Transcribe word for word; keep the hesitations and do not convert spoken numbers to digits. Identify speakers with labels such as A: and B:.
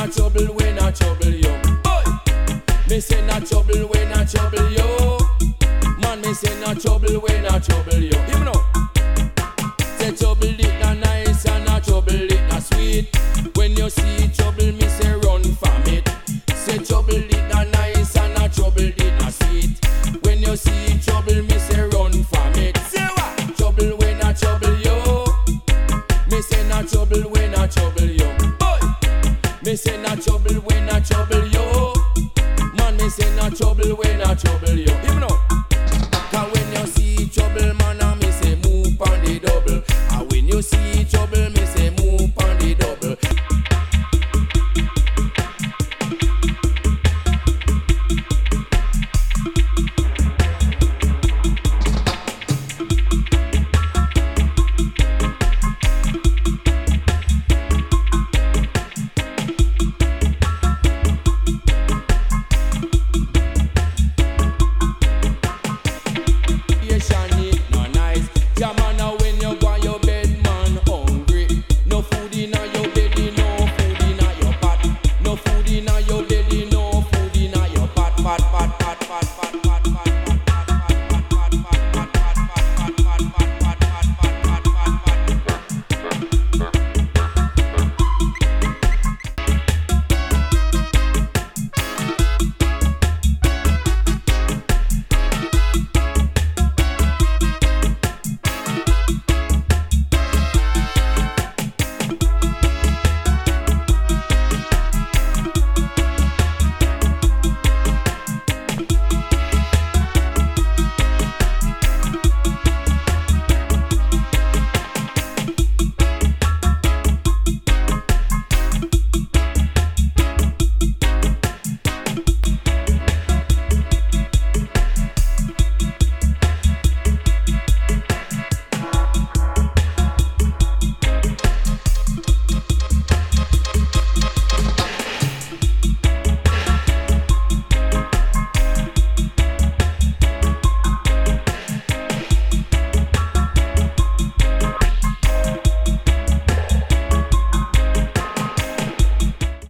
A: not trouble when I trouble you. Boy, me say not trouble when I trouble you. Man, me say not trouble when I trouble you. Hear me now. Say trouble it not nice and not trouble it not sweet. When you see trouble, me say run from it. Say trouble it not nice and not trouble it not sweet. When you see trouble, me say run from it. Say what? Trouble when I trouble you. Me say not trouble when I trouble you. Boy, me say not trouble when I trouble you. Man, me say not trouble when I trouble you. Hear me now. 'Cause when you see trouble, man,